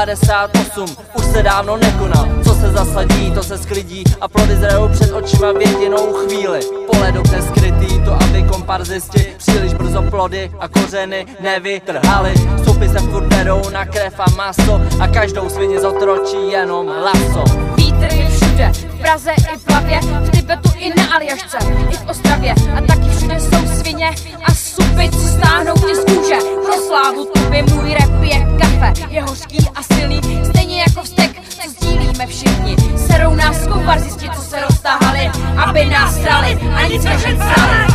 98 už se dávno nekoná. Co se zasadí, to se sklidí a plody zrajou před očima v jedinou chvíli. Pole dobře skrytý, to aby komparzisti příliš brzo plody a kořeny nevytrhali. Supy se furt berou na krev a maso a každou svině zotročí jenom laso. Vítr je všude, v Praze i v Hlavě, v Tibetu i na Aljašce, i v Ostravě a taky všude jsou svině a supy, co stáhnou tě z kůže. Pro slávu tobě můj rap je kafe, je hořký a silný, stejně jako vztek, co sdílíme všichni. Serou nás komparzisti, co se roztáhali, aby nás srali a nic než srali.